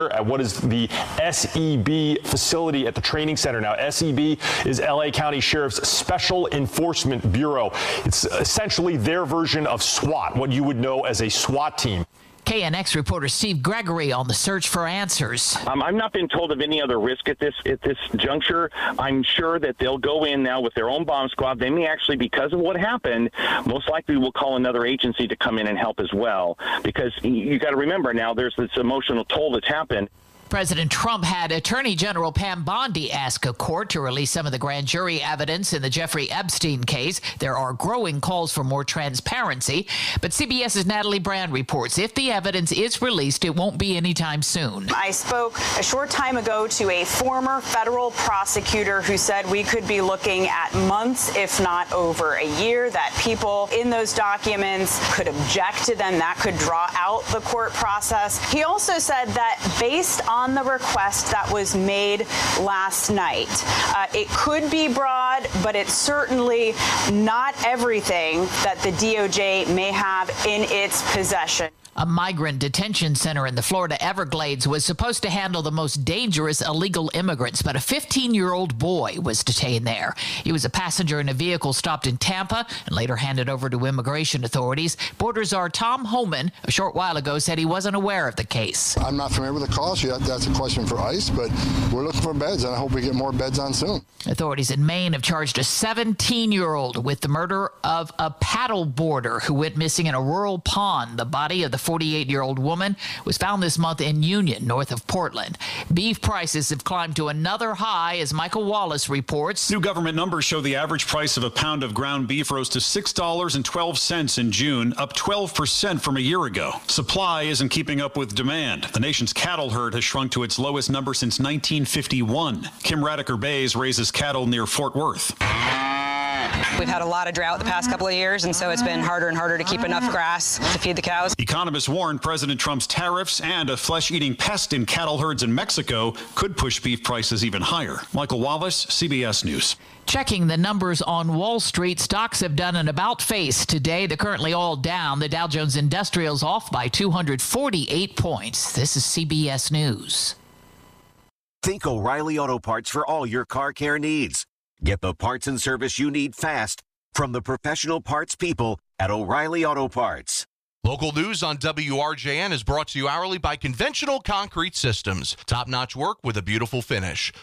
at what is the SEB facility at the training center. Now, SEB is LA County Sheriff's Special Enforcement Bureau. It's essentially their version of SWAT, what you would know as a SWAT team. KNX reporter Steve Gregory on the search for answers. I've not been told of any other risk at this juncture. I'm sure that they'll go in now with their own bomb squad. They may actually, because of what happened, most likely will call another agency to come in and help as well. Because you got to remember now, there's this emotional toll that's happened. President Trump had Attorney General Pam Bondi ask a court to release some of the grand jury evidence in the Jeffrey Epstein case. There are growing calls for more transparency, but CBS's Natalie Brand reports if the evidence is released, it won't be anytime soon. I spoke a short time ago to a former federal prosecutor who said we could be looking at months, if not over a year, that people in those documents could object to them. That could draw out the court process. He also said that based on the request that was made last night, it could be broad, but it's certainly not everything that the DOJ may have in its possession. A migrant detention center in the Florida Everglades was supposed to handle the most dangerous illegal immigrants, but a 15-year-old boy was detained there. He was a passenger in a vehicle stopped in Tampa and later handed over to immigration authorities. Border Czar Tom Homan, a short while ago, said he wasn't aware of the case. I'm not familiar with the cause yet. That's a question for ICE, but we're looking for beds, and I hope we get more beds on soon. Authorities in Maine have charged a 17-year-old with the murder of a paddle boarder who went missing in a rural pond. The body of the 48-year-old woman was found this month in Union, north of Portland. Beef prices have climbed to another high, as Michael Wallace reports. New government numbers show the average price of a pound of ground beef rose to $6.12 in June, up 12% from a year ago. Supply isn't keeping up with demand. The nation's cattle herd has shrunk to its lowest number since 1951. Kim Radiker-Bays raises cattle near Fort Worth. We've had a lot of drought the past couple of years, and so it's been harder and harder to keep enough grass to feed the cows. Economists warn President Trump's tariffs and a flesh-eating pest in cattle herds in Mexico could push beef prices even higher. Michael Wallace, CBS News. Checking the numbers on Wall Street, stocks have done an about-face today. They're currently all down. The Dow Jones Industrial's off by 248 points. This is CBS News. Think O'Reilly Auto Parts for all your car care needs. Get the parts and service you need fast from the professional parts people at O'Reilly Auto Parts. Local news on WRJN is brought to you hourly by Conventional Concrete Systems. Top-notch work with a beautiful finish.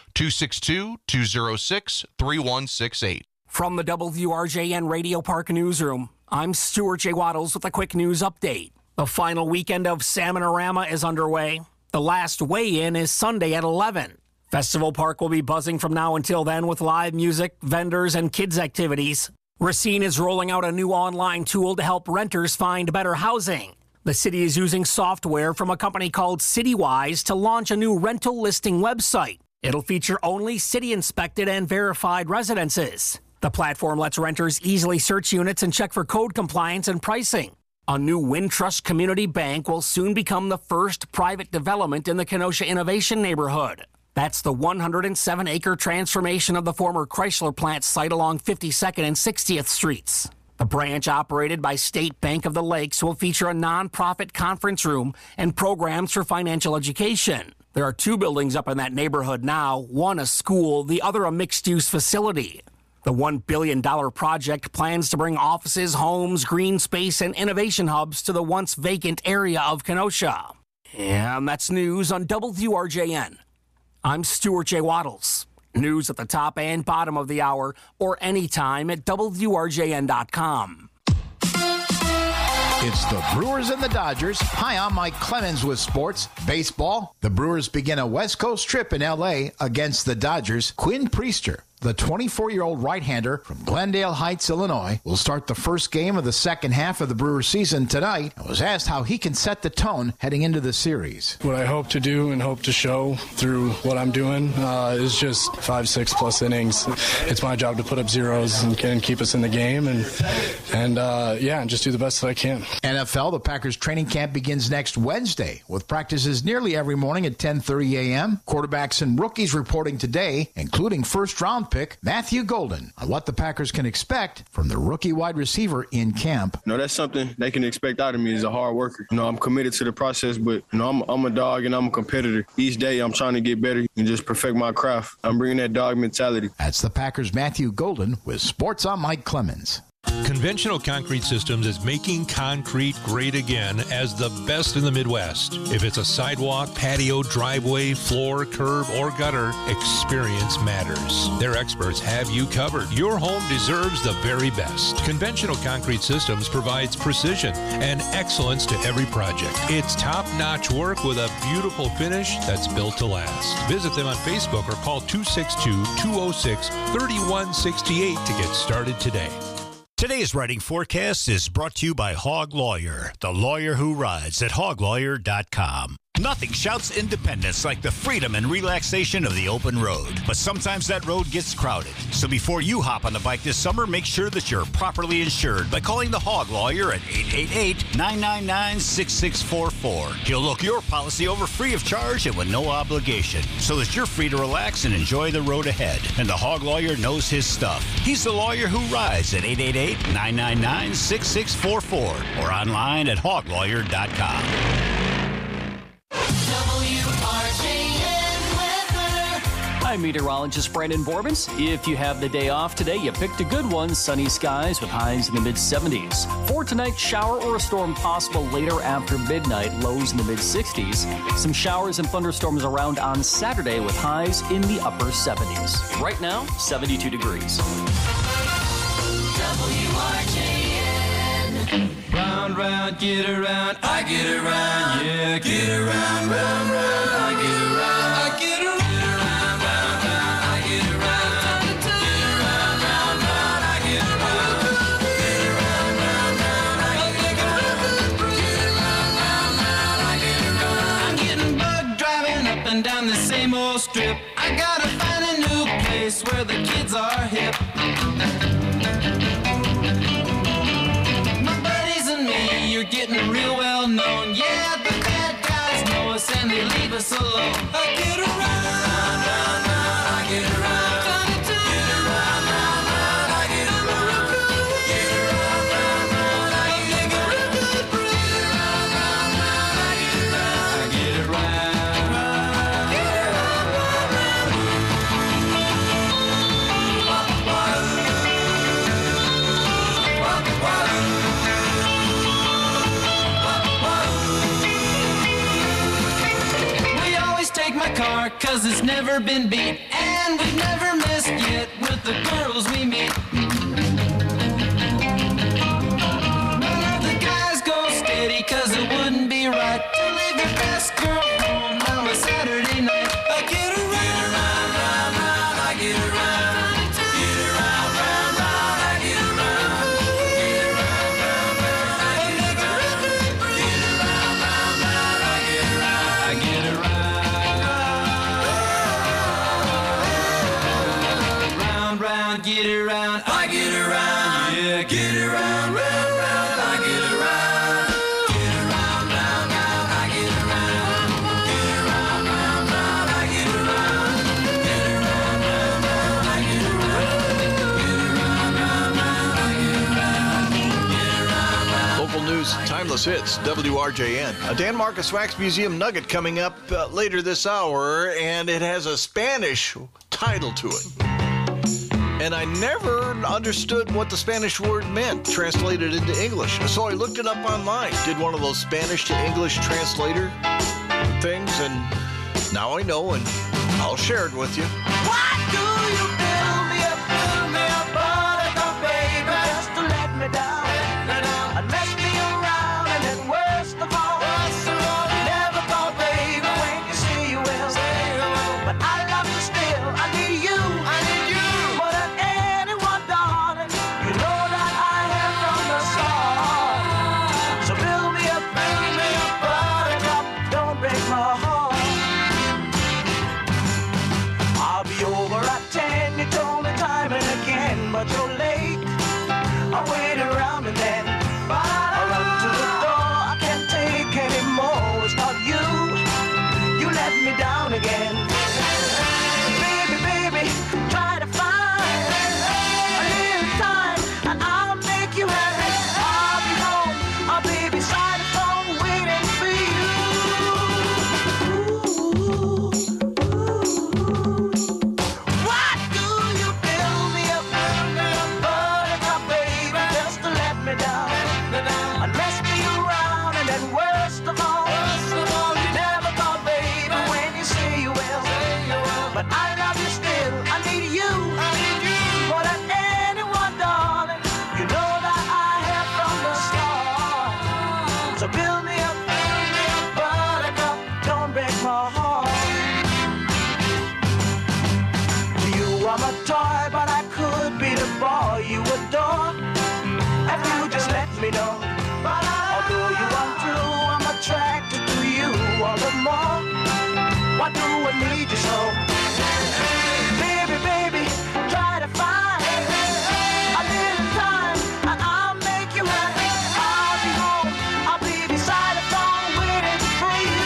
262-206-3168. From the WRJN Radio Park Newsroom, I'm Stuart J. Waddles with a quick news update. The final weekend of Salmonorama is underway. The last weigh-in is Sunday at 11. Festival Park will be buzzing from now until then with live music, vendors, and kids' activities. Racine is rolling out a new online tool to help renters find better housing. The city is using software from a company called CityWise to launch a new rental listing website. It'll feature only city-inspected and verified residences. The platform lets renters easily search units and check for code compliance and pricing. A new Wintrust Community Bank will soon become the first private development in the Kenosha Innovation Neighborhood. That's the 107-acre transformation of the former Chrysler plant site along 52nd and 60th Streets. The branch, operated by State Bank of the Lakes, will feature a nonprofit conference room and programs for financial education. There are 2 buildings up in that neighborhood now, one a school, the other a mixed-use facility. The $1 billion project plans to bring offices, homes, green space, and innovation hubs to the once vacant area of Kenosha. And that's news on WRJN. I'm Stuart J. Waddles. News at the top and bottom of the hour or anytime at WRJN.com. It's the Brewers and the Dodgers. Hi, I'm Mike Clemens with sports. Baseball. The Brewers begin a West Coast trip in L.A. against the Dodgers. Quinn Priester, the 24-year-old right-hander from Glendale Heights, Illinois, will start the first game of the second half of the Brewers season tonight and was asked how he can set the tone heading into the series. What I hope to do and hope to show through what I'm doing is just 5-6+ innings. It's my job to put up zeros and keep us in the game and just do the best that I can. NFL, the Packers training camp begins next Wednesday with practices nearly every morning at 10:30 a.m. Quarterbacks and rookies reporting today, including first-round round pick, Matthew Golden, on what the Packers can expect from the rookie wide receiver in camp. No, that's something they can expect out of me as a hard worker. I'm committed to the process, but I'm a dog and I'm a competitor. Each day I'm trying to get better and just perfect my craft. I'm bringing that dog mentality. That's the Packers' Matthew Golden with Sports on Mike Clemens. Conventional Concrete Systems is making concrete great again as the best in the Midwest. If it's a sidewalk, patio, driveway, floor, curb, or gutter, experience matters. Their experts have you covered. Your home deserves the very best. Conventional Concrete Systems provides precision and excellence to every project. It's top-notch work with a beautiful finish that's built to last. Visit them on Facebook or call 262-206-3168 to get started today. Today's writing forecast is brought to you by Hog Lawyer, the lawyer who rides at hoglawyer.com. Nothing shouts independence like the freedom and relaxation of the open road. But sometimes that road gets crowded. So before you hop on the bike this summer, make sure that you're properly insured by calling the Hog Lawyer at 888-999-6644. He'll look your policy over free of charge and with no obligation, so that you're free to relax and enjoy the road ahead. And the Hog Lawyer knows his stuff. He's the lawyer who rides at 888-999-6644 or online at hoglawyer.com. I'm meteorologist Brandon Borbens. If you have the day off today, you picked a good one. Sunny skies with highs in the mid-70s. For tonight, shower or a storm possible later after midnight, lows in the mid-60s. Some showers and thunderstorms around on Saturday with highs in the upper 70s. Right now, 72 degrees. WRJN. Round, round, get around, I get around, yeah, get around, round, round, I get around, I get around. Down the same old strip, I gotta find a new place where the kids are hip. My buddies and me, you're getting real well known. Yeah, the bad guys know us and they leave us alone. I get around, round, round, round, I get around. Get around, round, round, I get around. Get around, round, round, I get around. Get around, round, round, I get around. I get around. Car, cause it's never been beat, and we've never missed yet with the girls we meet. None of the guys go steady, cause it wouldn't be right to leave your best girl home on a Saturday night. I get around, round, round, round, I get around. Get around, round, round, I get around. Get around, round, round, I get around. Get around, round, round, I get around. I get around. Get around, I get around, yeah, get around, round, round, I get around. Get around, round, round, I get around. Get around, round, round, I get around. Get around, round, round, I get around. Get around, round, round, I get around. Get around, round. Local news, timeless hits, WRJN. A Dan Marcus Wax Museum nugget coming up later this hour, and it has a Spanish title to it. And I never understood what the Spanish word meant, translated into English. So I looked it up online, did one of those Spanish to English translator things, and now I know, and I'll share it with you. Why do you build me up, buttercup, baby, just to let me down, and mess me around, and then worst of all, you never thought, baby, when you say you will, but I love you still, I need you, more than anyone, darling, you know that I have from the start, so build me up, buttercup, don't break my heart. I'll be over at 10, you told me time and again, but you're late, I'll wait around and then I run to the door, I can't take anymore, it's not you, you let me down again. Baby, baby, try to find toy, but I could be the boy you adore. If you just let me know. Although you are true, I'm attracted to you all the more. Why do I need you so? Baby, baby, try to find a little time and I'll make you happy. I'll be home, I'll be beside the phone waiting for you.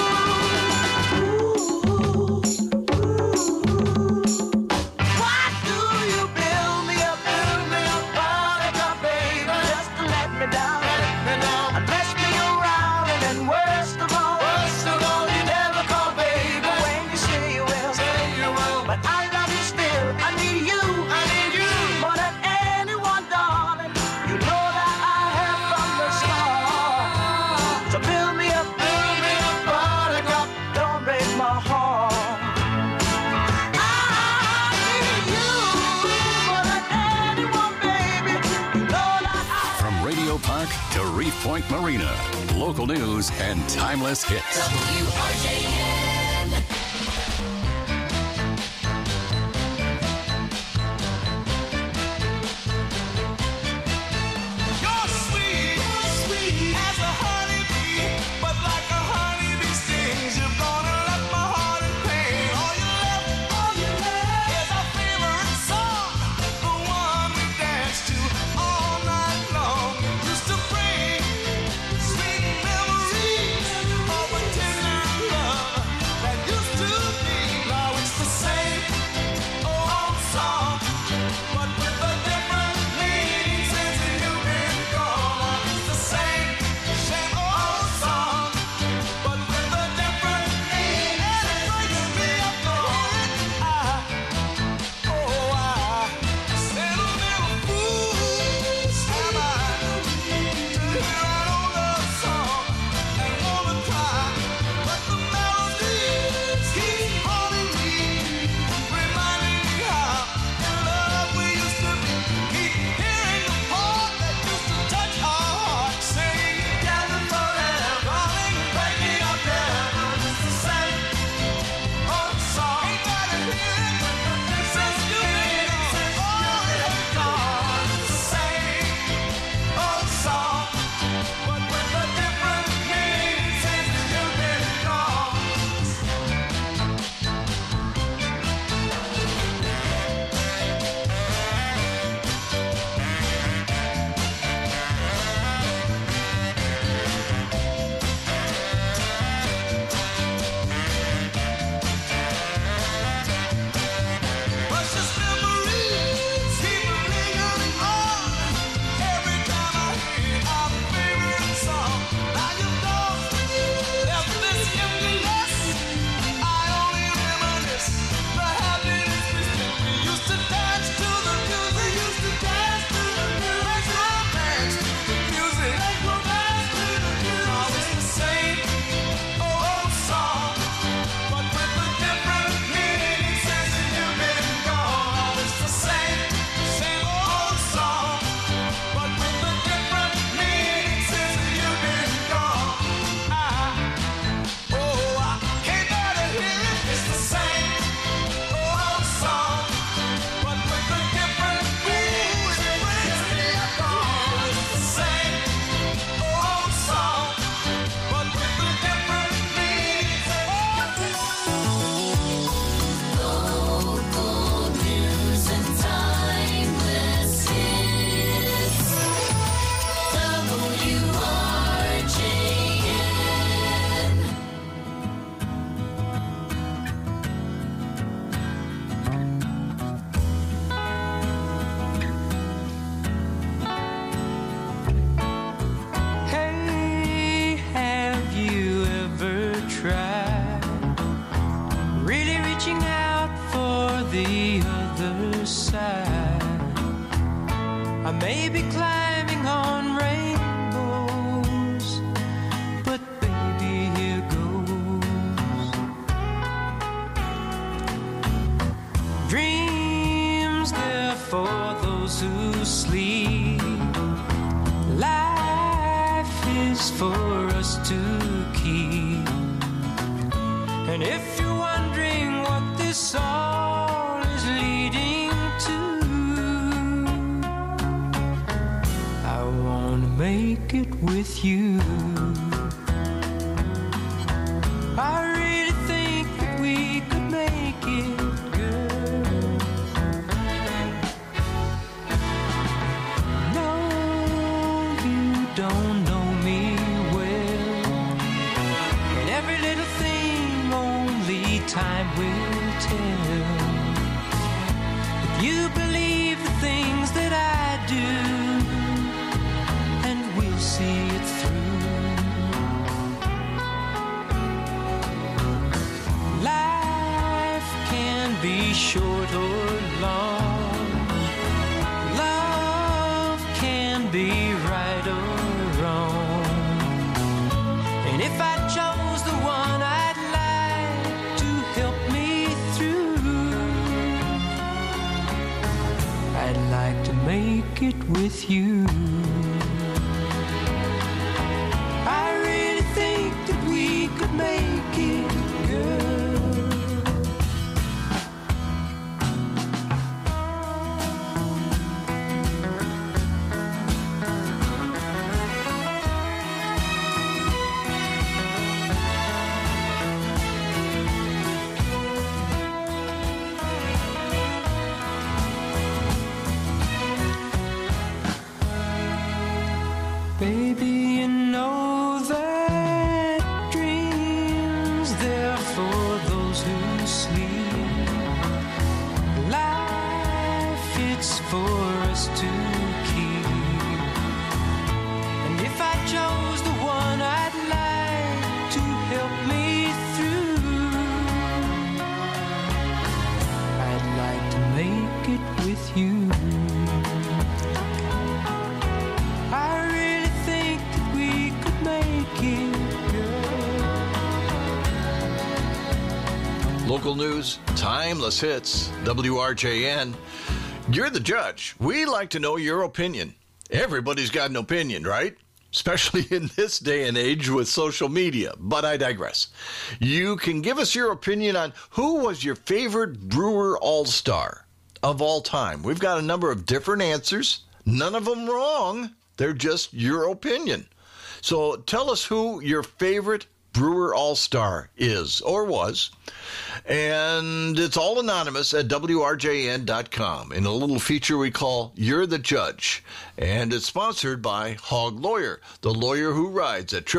Why do you build me up, buttercup, baby, just to let me down, and mess me around, and then worst of all, you never call, baby, when you say you will. But I love you still, I need you, more than anyone, darling. You know that I have from the start. So build me up, buttercup, don't break my heart. I need you more than anyone, baby. You know that From Radio Park to Reef Point Marina, local news and timeless hits. WRJN. You're sweet as a honeybee, but like a honeybee stings, you're gonna let my heart in pain. All you left is our favorite song, the one we danced to all night long. Used to bring sweet memories of a tender love that used to be. Now it's the same old song, but with a different meaning since you've been gone. It's the same old song, but with a different meaning, and it breaks me up going. Sentimental fool am I to hear an old love song and wanna cry, but the melodies keep haunting me, reminding me how in love we used to be. Keep hearing the part that used to touch our hearts, singing together forever, darling, breaking up together. It's the same old song. Ain't gotta hear it since you've been gone. It's the same old song, but with a different meaning since you've been gone. Precious memories keep lingering on. Every time I hear our favorite song, now you know there's this emptiness. I only reminisce the happiness we spent. We used to dance to the music. Let's romance to the music. Now it's the same old song, but with a different meaning since you've been gone. It's the same old song, but with a different meaning since you've been gone. I can't bear to hear it. It's the same old song, but with a different meaning since you've gone. It's the same old song, but with a different meaning. Local news and timeless hits. WRJN. Hey, have you ever tried really reaching out for the other side? I may be climbing on rainbows, but baby, here goes. Dreams, they're for those who sleep. Life is for us to keep. And if you're wondering what this all is leading with you. I really think that we could make it, girl. No, you don't know me well, and every little thing only time will tell. If you believe the things that I do, and we'll see it through. Life can be short or long. Love can be right or wrong. And if I chose the one I'd like to help me through, I'd like to make it with you. I really think that we could make it, girl. Baby, you know that dreams, they're for those who sleep. Life, it's for us to keep. And if I chose the one I'd like to help me through, I'd like to make it with you. I really think that we could make it, girl. Local news, timeless hits, WRJN. You're the judge. We like to know your opinion. Everybody's got an opinion, right? Especially in this day and age with social media. But I digress. You can give us your opinion on who was your favorite Brewer All-Star of all time. We've got a number of different answers. None of them wrong. They're just your opinion. So tell us who your favorite Brewer All-Star is or was. And it's all anonymous at WRJN.com in a little feature we call You're the Judge. And it's sponsored by Hog Lawyer, the lawyer who rides at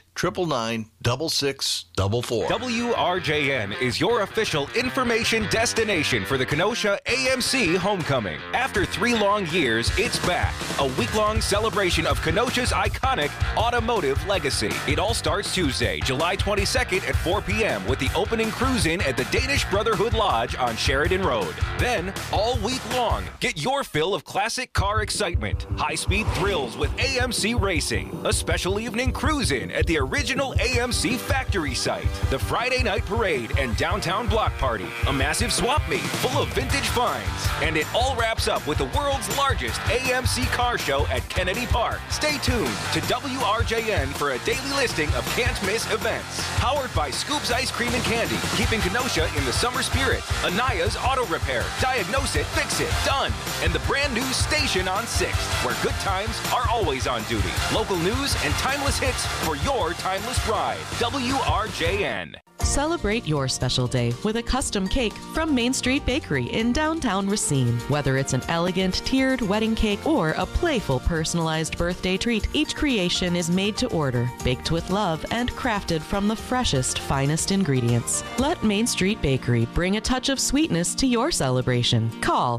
888-999-6644. WRJN is your official information destination for the Kenosha AMC Homecoming. After 3 long years, it's back. A week-long celebration of Kenosha's iconic automotive legacy. It all starts Tuesday, July 22nd at 4 p.m. with the opening cruise-in at the Danish Brotherhood Lodge on Sheridan Road. Then, all week long, get your fill of classic car excitement, high-speed thrills with AMC Racing, a special evening cruise-in at the original AMC factory site, the Friday night parade and downtown block party, a massive swap meet full of vintage finds, and it all wraps up with the world's largest AMC car show at Kennedy Park. Stay tuned to WRJN for a daily listing of can't-miss events. Powered by Scoops Ice Cream and Candy, keeping Kenosha in the summer spirit. Anaya's Auto Repair, Diagnose It, Fix It, done. And the brand new station on 6th, where good times are always on duty. Local news and timeless hits for your timeless ride. WRJN. Celebrate your special day with a custom cake from Main Street Bakery in downtown Racine. Whether it's an elegant tiered wedding cake or a playful personalized birthday treat, each creation is made to order, baked with love, and crafted from the freshest, finest ingredients. Let Main Street Bakery bring a touch of sweetness to your celebration. Call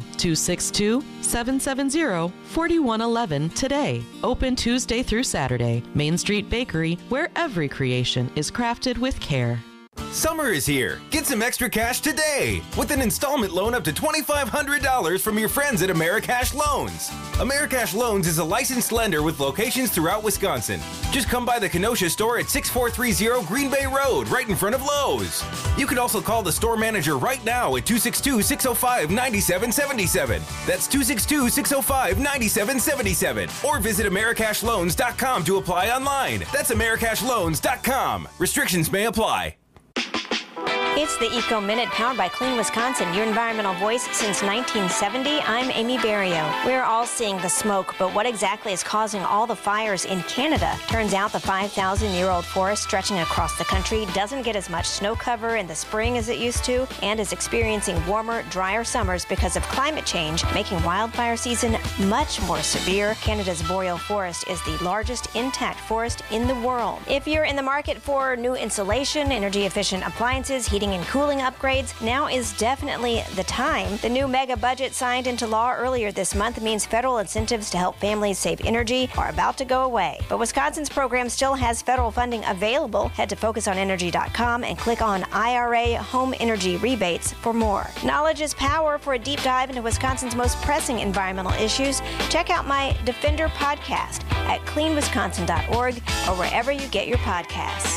262-770-4111 today. Open Tuesday through Saturday. Main Street Bakery, where every creation is crafted with care. Summer is here. Get some extra cash today with an installment loan up to $2,500 from your friends at Americash Loans. Americash Loans is a licensed lender with locations throughout Wisconsin. Just come by the Kenosha store at 6430 Green Bay Road, right in front of Lowe's. You can also call the store manager right now at 262-605-9777. That's 262-605-9777. Or visit AmericashLoans.com to apply online. That's AmericashLoans.com. Restrictions may apply. It's the Eco Minute powered by Clean Wisconsin, your environmental voice since 1970. I'm Amy Barrio. We're all seeing the smoke, but what exactly is causing all the fires in Canada? Turns out the 5,000-year-old forest stretching across the country doesn't get as much snow cover in the spring as it used to and is experiencing warmer, drier summers because of climate change, making wildfire season much more severe. Canada's boreal forest is the largest intact forest in the world. If you're in the market for new insulation, energy-efficient appliances, heating and cooling upgrades, now is definitely the time. The new mega budget signed into law earlier this month means federal incentives to help families save energy are about to go away. But Wisconsin's program still has federal funding available. Head to focusonenergy.com and click on IRA Home Energy Rebates for more. Knowledge is power. For a deep dive into Wisconsin's most pressing environmental issues, check out my Defender podcast at cleanwisconsin.org or wherever you get your podcasts.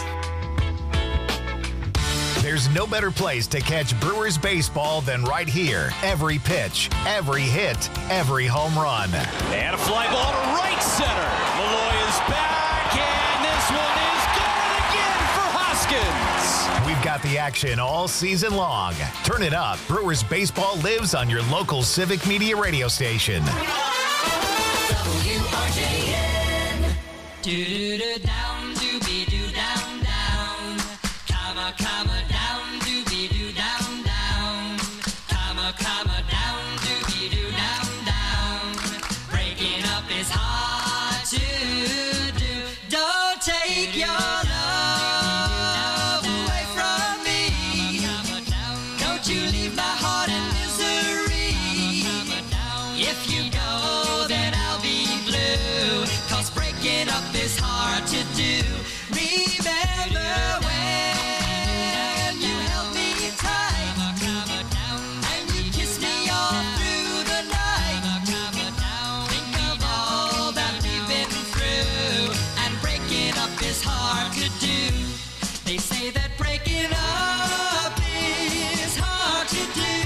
There's no better place to catch Brewers baseball than right here. Every pitch, every hit, every home run. And a fly ball to right center. Malloy is back, and this one is good again for Hoskins. We've got the action all season long. Turn it up. Brewers baseball lives on your local Civic Media radio station. WRJN. Do-do-do down, do-be-do down, down. Comma, comma, down, do-be-do down, down. Comma, comma, down, do-be-do down, down. Breaking up is hard to do. Don't take your love away from me. Don't you leave my heart in misery. If you go, then I'll be blue. 'Cause breaking up is hard to do. Remember when you held me tight and you kissed me all through the night. Think of all that we've been through, and breaking up is hard to do. They say that breaking up is hard to do.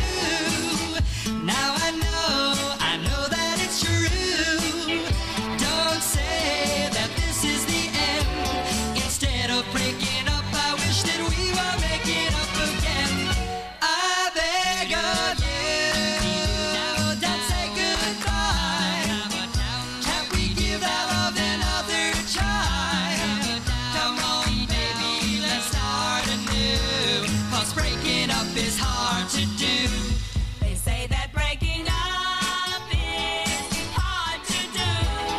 Now I know that it's true. Don't say that this is the end. Instead of breaking up, I wish that we were making up again. I beg of you, don't say goodbye. Can't we give our love another try? Come on, baby, let's start anew. 'Cause breaking up is hard to do. They say that breaking up is hard to do.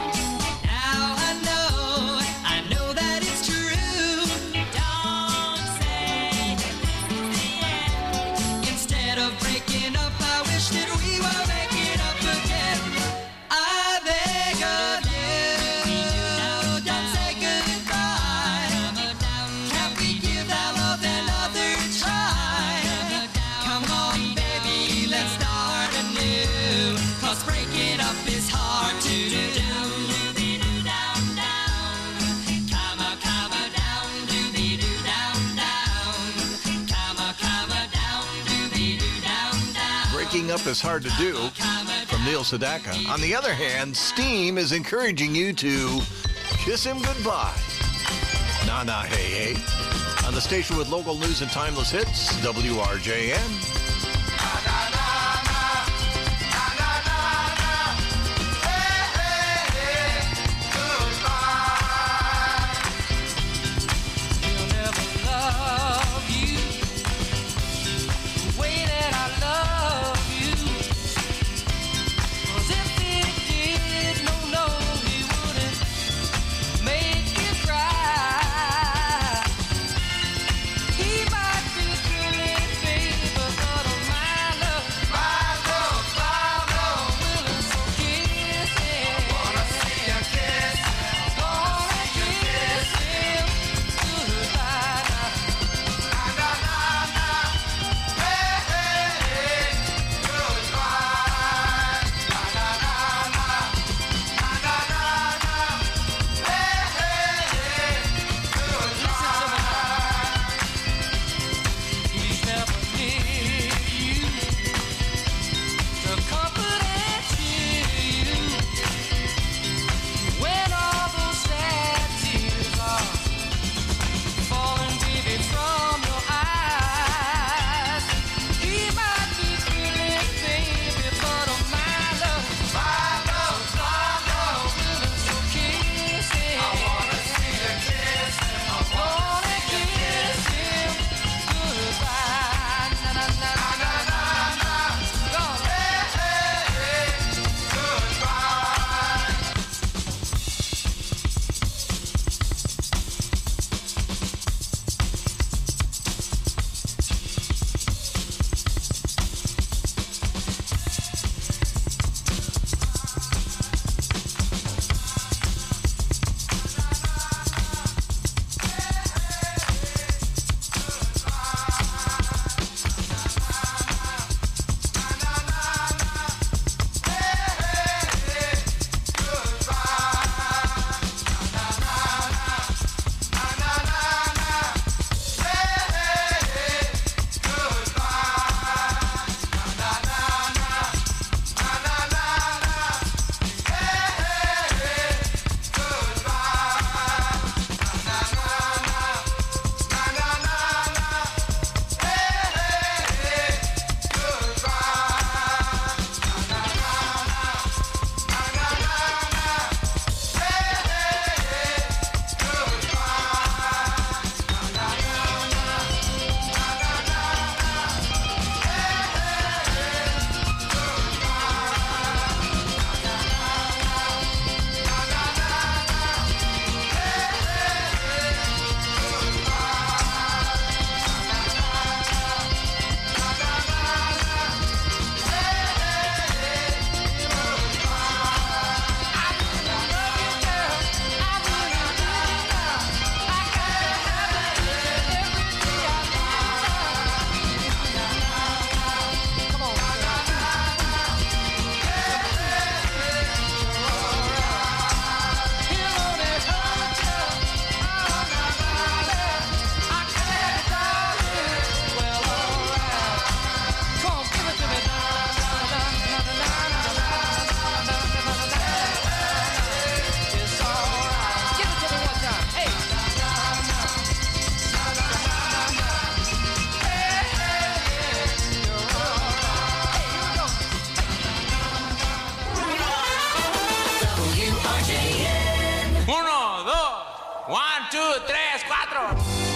Now I know that it's true. Don't say that this is the end. Instead of breaking up, I wish that we were making up again. I beg of you, don't say goodbye. Can't we give our love another try? Come on, baby, let's start anew. 'Cause breaking up is hard to do. Do-be-do down, down. Comma, comma, down, do-be-do down, down. Comma, comma, down, do-be-do down, down. Breaking up is hard to do, from Neil Sedaka. On the other hand, Steam is encouraging you to kiss him goodbye. Nah, nah, hey, hey. On the station with local news and timeless hits, WRJN. He'll never love you the way that I love you. 'Cause if he did, no, he wouldn't make you cry. He might be good, baby, but 1, 2, 3, 4.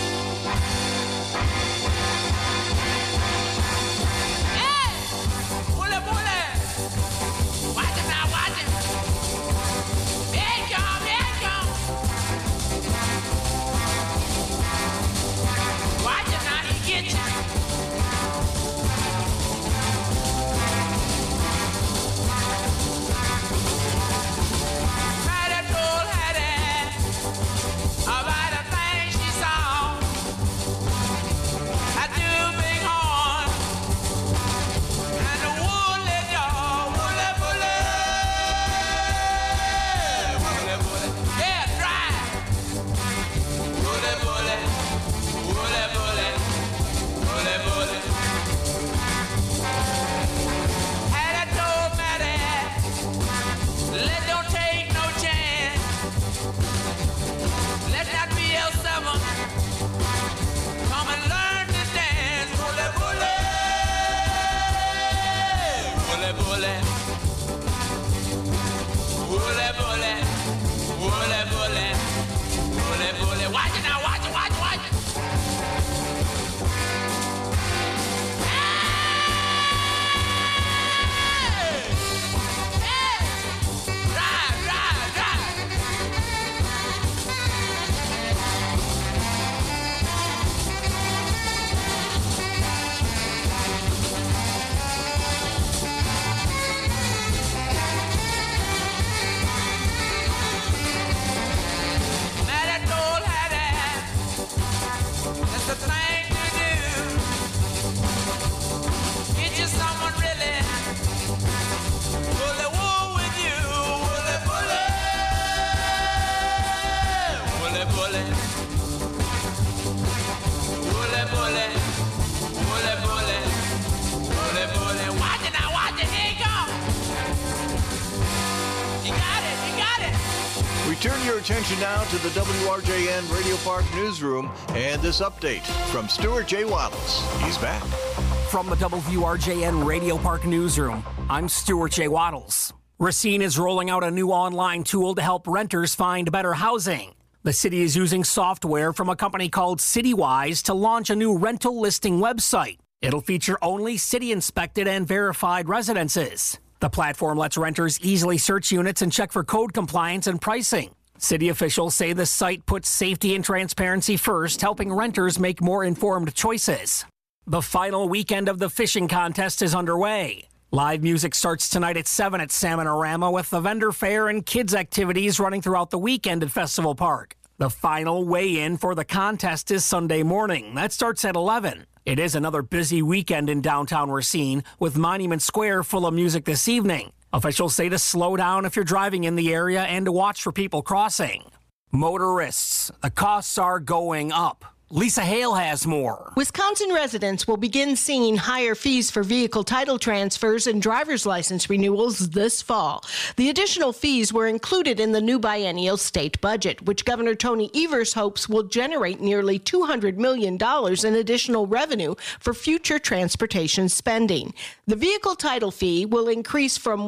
Turn your attention now to the WRJN Radio Park newsroom and this update from Stuart J. Waddles. He's back. From the WRJN Radio Park newsroom, I'm Stuart J. Waddles. Racine is rolling out a new online tool to help renters find better housing. The city is using software from a company called CityWise to launch a new rental listing website. It'll feature only city-inspected and verified residences. The platform lets renters easily search units and check for code compliance and pricing. City officials say the site puts safety and transparency first, helping renters make more informed choices. The final weekend of the fishing contest is underway. Live music starts tonight at 7 at Salmon-O-Rama with the vendor fair and kids activities running throughout the weekend at Festival Park. The final weigh-in for the contest is Sunday morning. That starts at 11. It is another busy weekend in downtown Racine, with Monument Square full of music this evening. Officials say to slow down if you're driving in the area and to watch for people crossing. Motorists, the costs are going up. Lisa Hale has more. Wisconsin residents will begin seeing higher fees for vehicle title transfers and driver's license renewals this fall. The additional fees were included in the new biennial state budget, which Governor Tony Evers hopes will generate nearly $200 million in additional revenue for future transportation spending. The vehicle title fee will increase from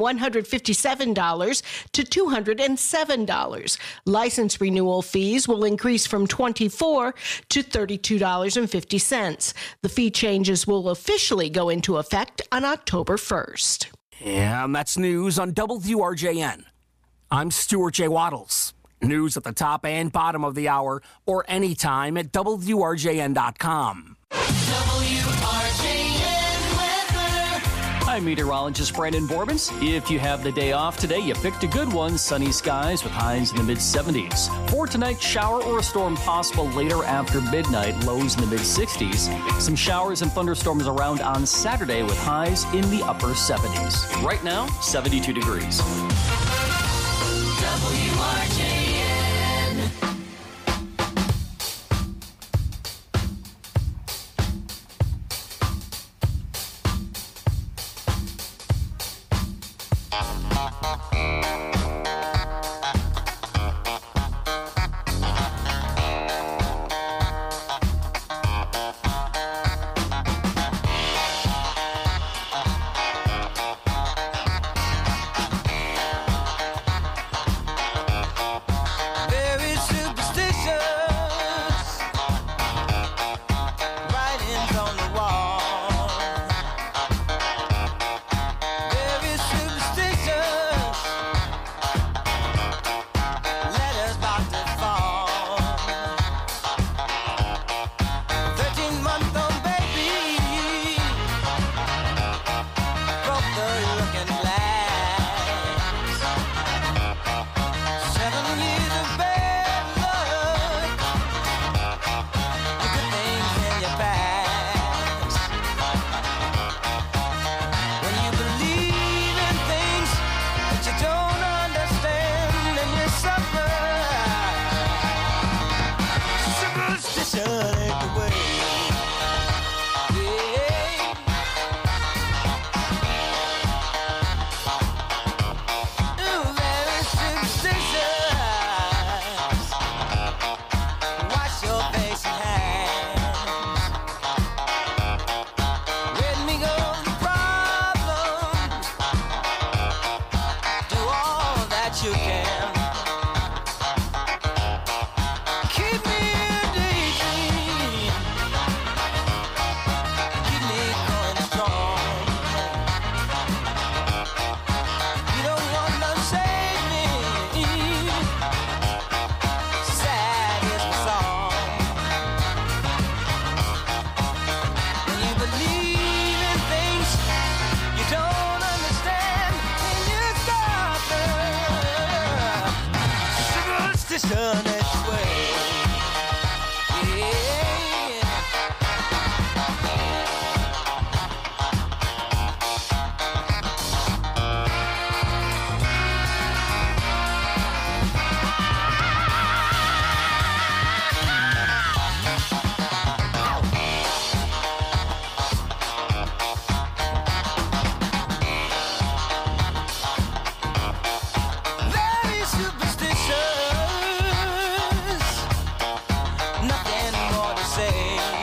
$157 to $207. License renewal fees will increase from $24 to $32.50. The fee changes will officially go into effect on October 1st. And that's news on WRJN. I'm Stuart J. Waddles. News at the top and bottom of the hour or anytime at WRJN.com. I'm meteorologist Brandon Borbens. If you have the day off today, you picked a good one. Sunny skies with highs in the mid-70s. For tonight, shower or a storm possible later after midnight, lows in the mid-60s. Some showers and thunderstorms around on Saturday with highs in the upper 70s. Right now, 72 degrees. WRJN. turn its way. Very superstitious, nothing more to say.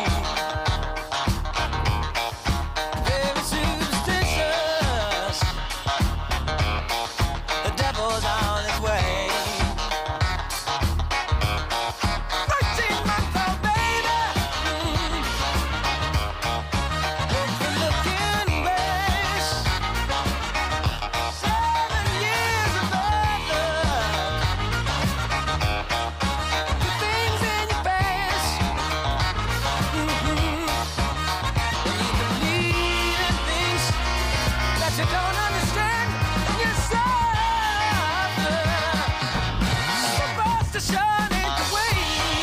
Very superstitious, the devil's on his way. 13-month-old baby, good-looking face. 7 years of bad luck, good things in your face. You believe in things that you don't understand, and you suffer. Superstition ain't the way.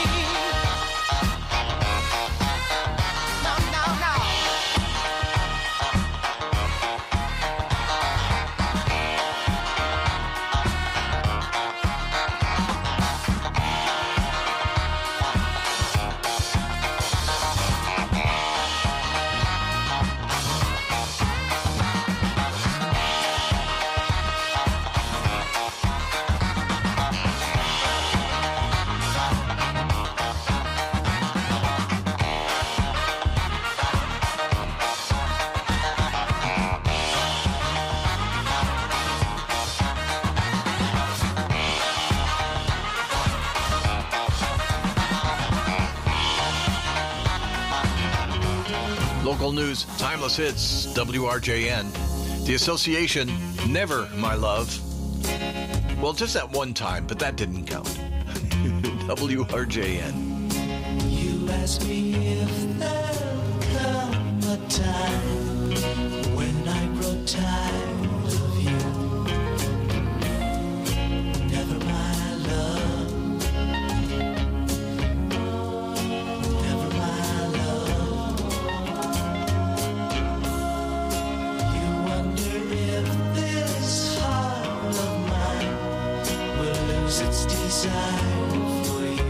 No, no, no. Local news, timeless hits, WRJN. The association, Never My Love. Well, just that one time, but that didn't count. WRJN. You ask me if there'll come a time when I grow tired of you. Never my love. Never my love. You wonder if this heart of mine will lose its desire for you.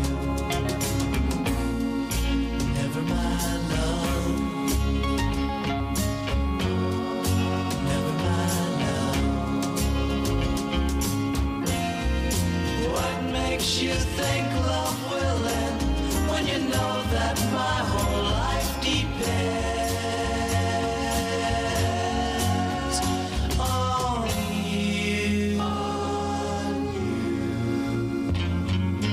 Never my love. Never my love. What makes you think love will end when you know that my whole life depends on you?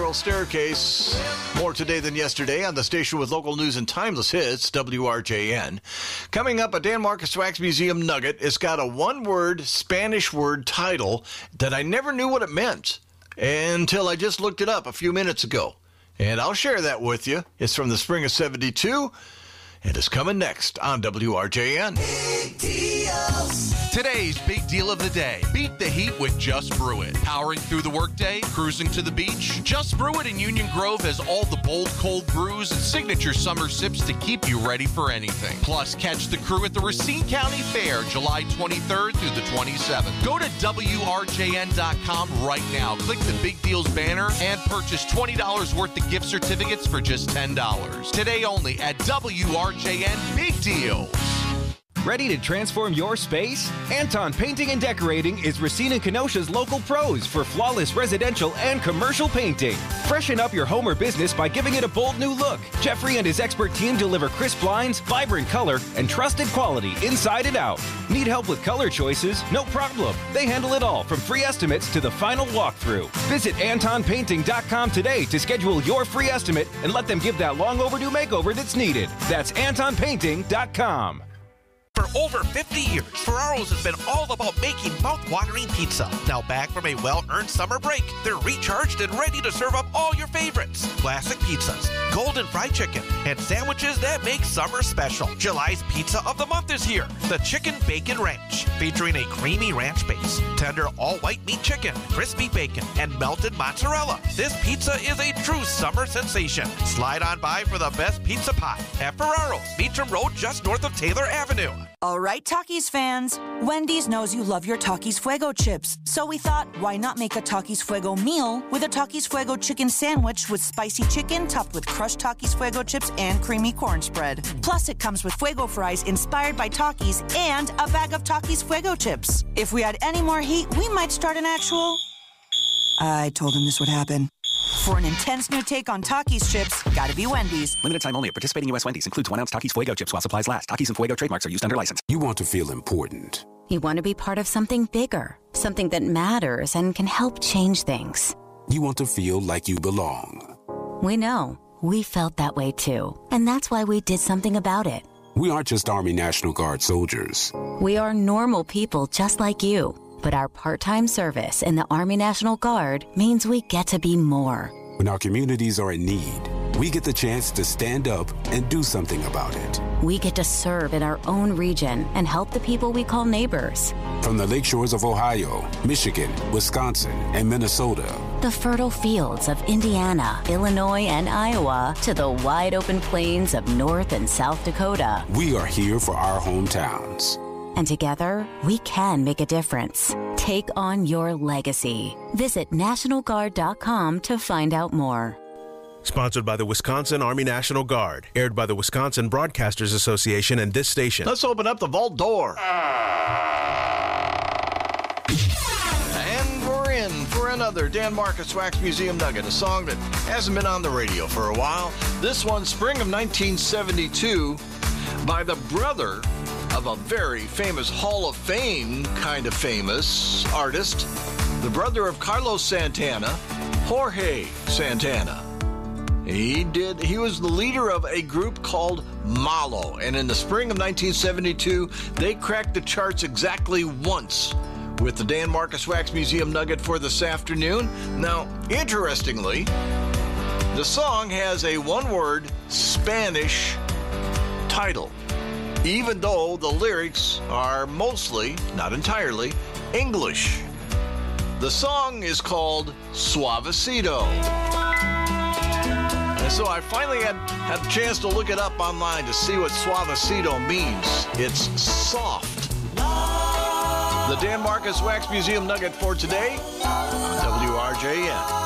spiral staircase. More today than yesterday on the station with local news and timeless hits, WRJN. Coming up, a Dan Marcus Wax Museum nugget. It's got a one-word Spanish word title that I never knew what it meant until I just looked it up a few minutes ago. And I'll share that with you. It's from the spring of 72. And it's coming next on WRJN. Big deals. Today's big deal of the day. Beat the heat with Just Brew It. Powering through the workday, cruising to the beach. Just Brew It in Union Grove has all the bold, cold brews and signature summer sips to keep you ready for anything. Plus, catch the crew at the Racine County Fair, July 23rd through the 27th. Go to WRJN.com right now. Click the Big Deals banner and purchase $20 worth of gift certificates for just $10. Today only at WRJN Big Deals. Ready to transform your space? Anton Painting and Decorating is Racine and Kenosha's local pros for flawless residential and commercial painting. Freshen up your home or business by giving it a bold new look. Jeffrey and his expert team deliver crisp lines, vibrant color, and trusted quality inside and out. Need help with color choices? No problem. They handle it all, from free estimates to the final walkthrough. Visit AntonPainting.com today to schedule your free estimate and let them give that long overdue makeover that's needed. That's AntonPainting.com. For over 50 years, Ferraro's has been all about making mouth-watering pizza. Now back from a well-earned summer break, they're recharged and ready to serve up all your favorites. Classic pizzas, golden fried chicken, and sandwiches that make summer special. July's pizza of the month is here. The Chicken Bacon Ranch, featuring a creamy ranch base, tender all-white meat chicken, crispy bacon, and melted mozzarella. This pizza is a true summer sensation. Slide on by for the best pizza pie at Ferraro's, Beecham Road, just north of Taylor Avenue. All right, Takis fans. Wendy's knows you love your Takis Fuego chips. So we thought, why not make a Takis Fuego meal with a Takis Fuego chicken sandwich with spicy chicken topped with crushed Takis Fuego chips and creamy corn spread. Plus, it comes with Fuego fries inspired by Takis and a bag of Takis Fuego chips. If we had any more heat, we might start an actual... I told him this would happen. For an intense new take on Takis chips, gotta be Wendy's. Limited time only at participating U.S. Wendy's. Includes 1 ounce Takis Fuego chips while supplies last. Takis and Fuego trademarks are used under license. You want to feel important. You want to be part of something bigger, something that matters and can help change things. You want to feel like you belong. We know. We felt that way too. And that's why we did something about it. We aren't just Army National Guard soldiers. We are normal people just like you. But our part-time service in the Army National Guard means we get to be more. When our communities are in need, we get the chance to stand up and do something about it. We get to serve in our own region and help the people we call neighbors. From the lakeshores of Ohio, Michigan, Wisconsin, and Minnesota. The fertile fields of Indiana, Illinois, and Iowa to the wide open plains of North and South Dakota. We are here for our hometowns. And together, we can make a difference. Take on your legacy. Visit NationalGuard.com to find out more. Sponsored by the Wisconsin Army National Guard. Aired by the Wisconsin Broadcasters Association and this station. Let's open up the vault door. And we're in for another Dan Marcus Wax Museum nugget, a song that hasn't been on the radio for a while. This one, spring of 1972, by the brother of a very famous Hall of Fame kind of famous artist, the brother of Carlos Santana, Jorge Santana. He was the leader of a group called Malo, and in the spring of 1972, they cracked the charts exactly once with the Dan Marcus Wax Museum nugget for this afternoon. Now, interestingly, the song has a one-word Spanish title, even though the lyrics are mostly, not entirely, English. The song is called Suavecito. And so I finally had a chance to look it up online to see what Suavecito means. It's soft. The Dan Marcus Wax Museum nugget for today on WRJN.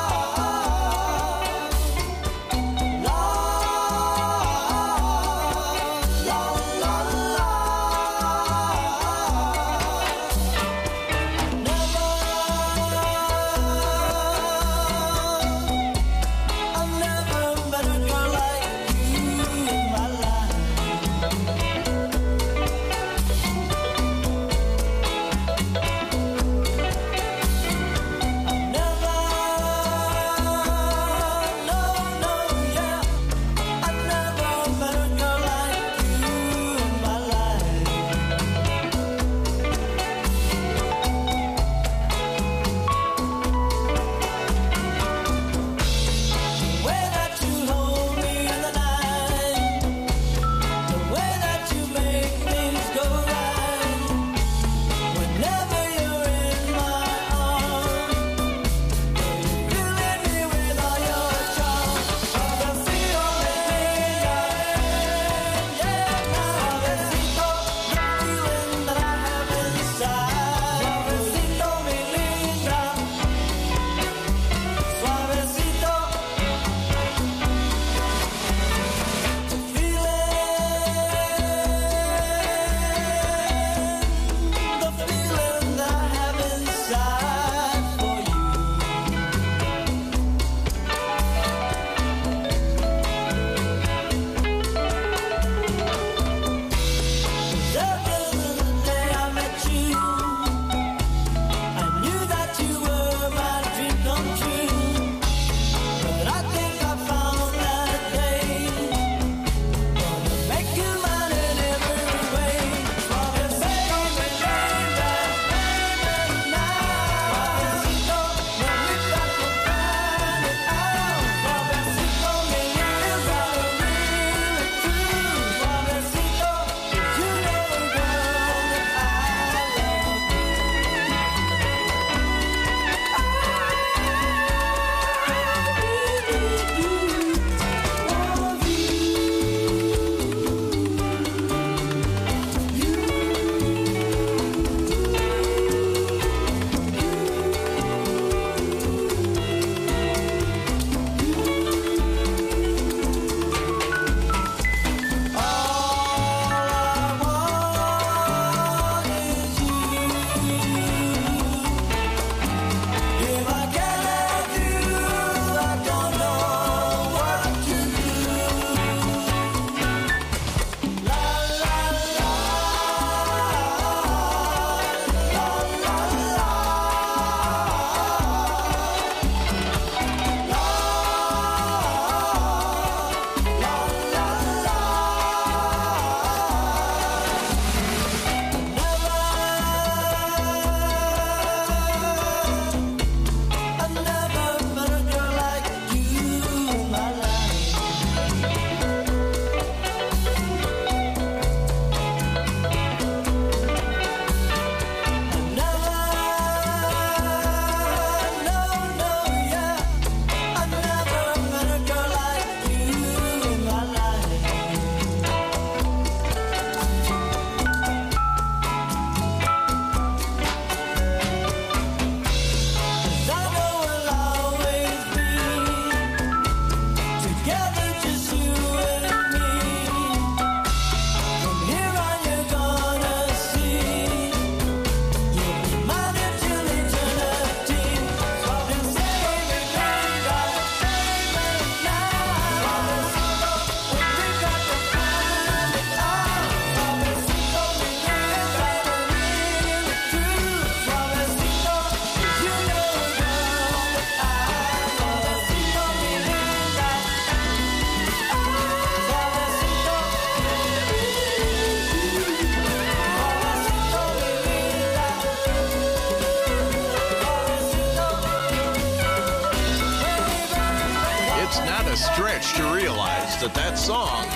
stretch to realize that that song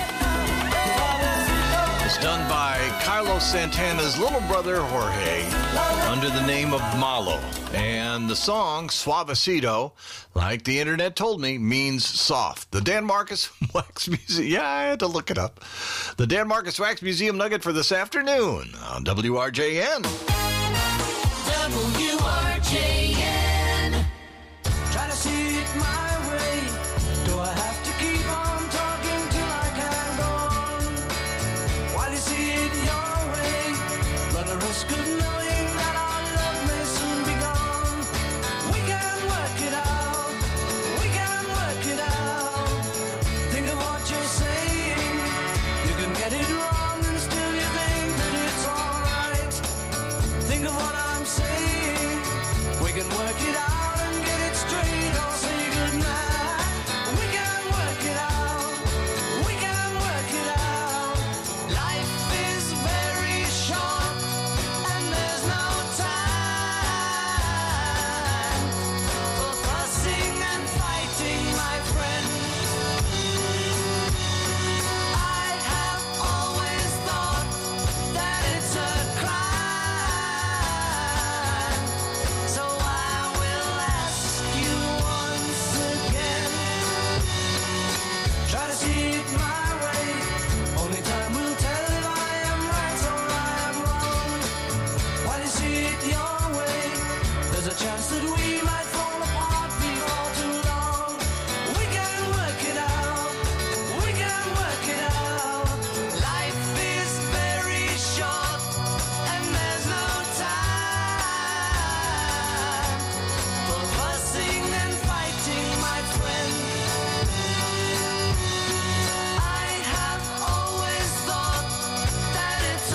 is done by Carlos Santana's little brother Jorge under the name of Malo. And the song, Suavecito, like the internet told me, means soft. The Dan Marcus Wax Museum, yeah, I had to look it up. The Dan Marcus Wax Museum Nugget for this afternoon on WRJN. WRJN. Try to see it my way. Do I have to keep on talking till I can go on? While you see it your way, run a risk of knowing that our love may soon be gone. We can work it out. We can work it out. Think of what you're saying. You can get it wrong and still you think that it's alright. Think of what I'm saying. We can work it out and get it straight or say goodnight. We can work it out. We can work it out. Life is very short and there's no time for fussing and fighting, my friend. I have always thought that it's a crime. So I will ask you once again. Try to see it my way. Only time will tell if I am right or I am wrong. While you see it your way, there's a chance that we might fall apart before too long. We can work it out. We can work it out. Life is very short and there's no time for fussing and fighting, my friend. I have always thought that it's a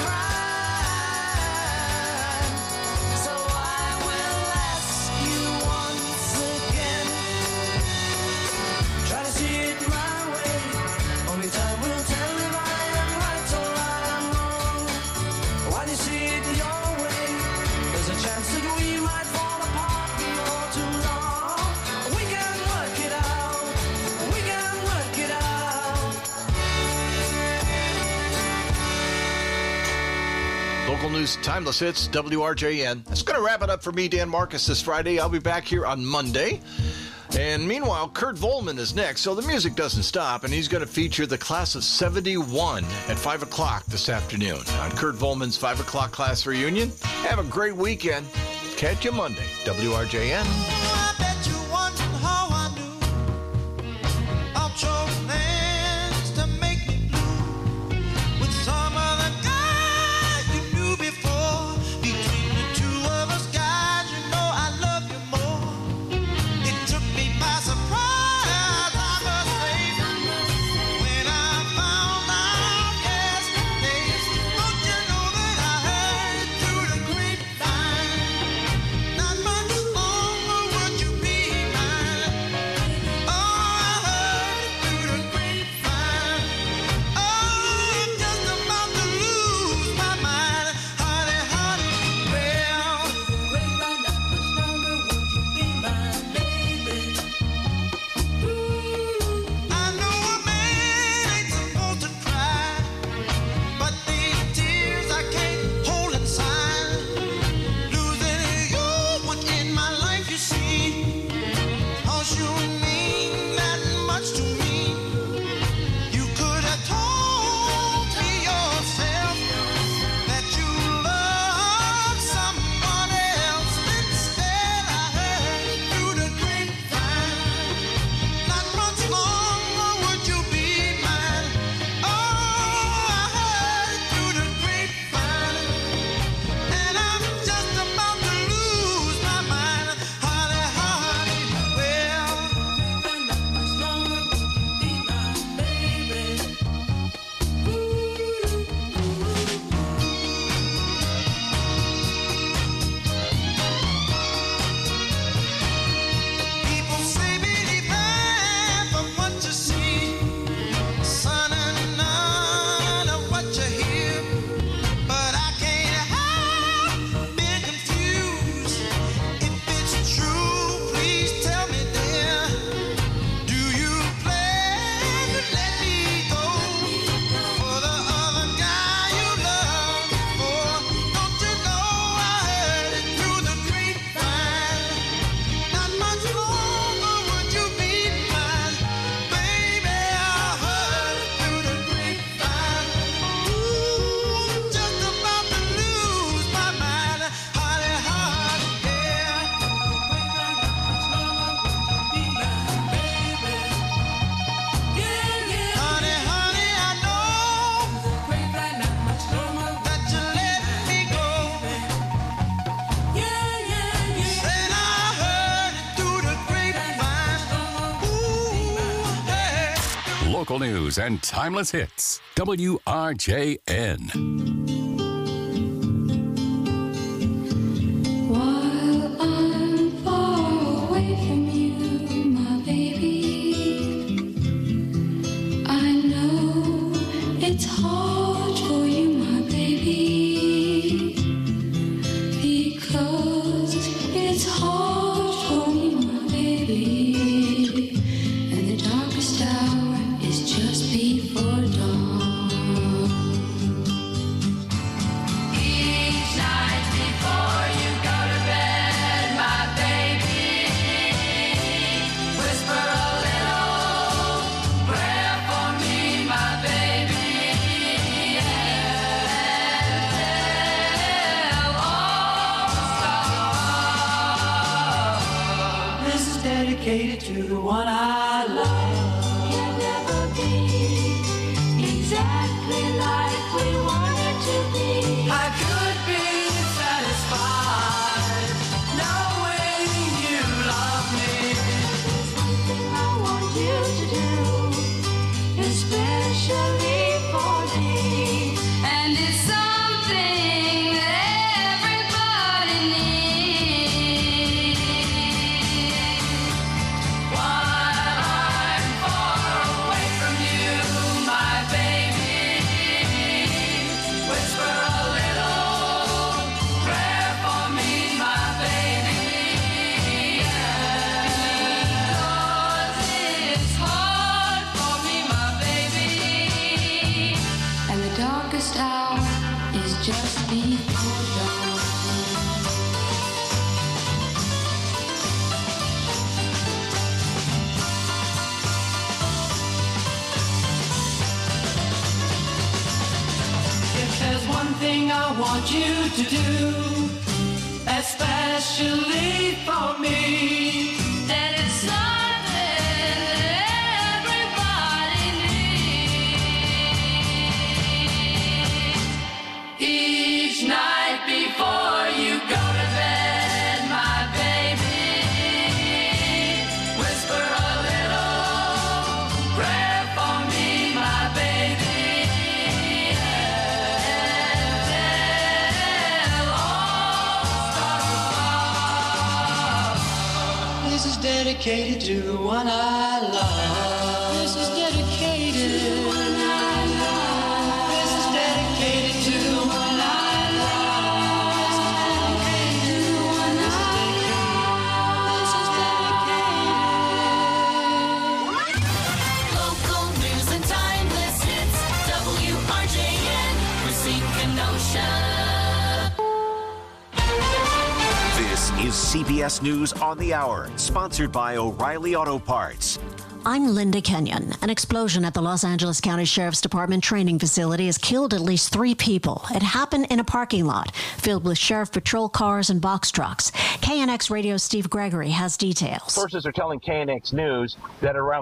crime. So I will ask you once again. Try to see it my way. Only time will tell if I am right or I am wrong. While you see it your way, there's a chance that we might fall apart before too long. We can work it out. We can work it out. Local news, timeless hits, WRJN. That's going to wrap it up for me, Dan Marcus, this Friday. I'll be back here on Monday. And meanwhile, Kurt Volman is next, so the music doesn't stop, and he's going to feature the class of 71 at 5 o'clock this afternoon on Kurt Volman's 5 o'clock class reunion. Have a great weekend. Catch you Monday, WRJN. I bet you wonder how I knew of your plans to make me blue with some other guy you knew before. Between the two of us guys, you know I love you more. It took me by surprise, I must say, when I found out yesterday. Don't you know that I heard through the grapevine? Not much longer would Local news and timeless hits. WRJN. While I'm far away from you, my baby, I know it's hard for you, my baby, because it's hard for me, my baby, and the darkest hour is just before dawn. Each night before you go to bed, my baby, whisper a little prayer for me, my baby, and all this is dedicated to the one I love. You'll never be exactly like we wanted to be. I could be satisfied knowing you love me. There's one thing I want you to do, especially for me, and it's something that everybody needs. While I'm far away from you, my baby, whisper a little prayer for me, my baby, because it's hard for me, my baby, and the darkest hour is just before dawn. If there's one thing I want you to do, especially for me, then it's something that everybody needs. Each night before you go to bed, my baby, whisper a little prayer for me, my baby. This is dedicated to the one I love. This is dedicated to the one I love. This is dedicated to the one I love. This is dedicated to the one I love. This is dedicated. Local news and timeless hits. WRJN, Racine, Kenosha. This is CBS News on the Hour, sponsored by O'Reilly Auto Parts. I'm Linda Kenyon. An explosion at the Los Angeles County Sheriff's Department training facility has killed at least 3 people. It happened in a parking lot filled with sheriff patrol cars and box trucks. KNX Radio's Steve Gregory has details. Sources are telling KNX News that around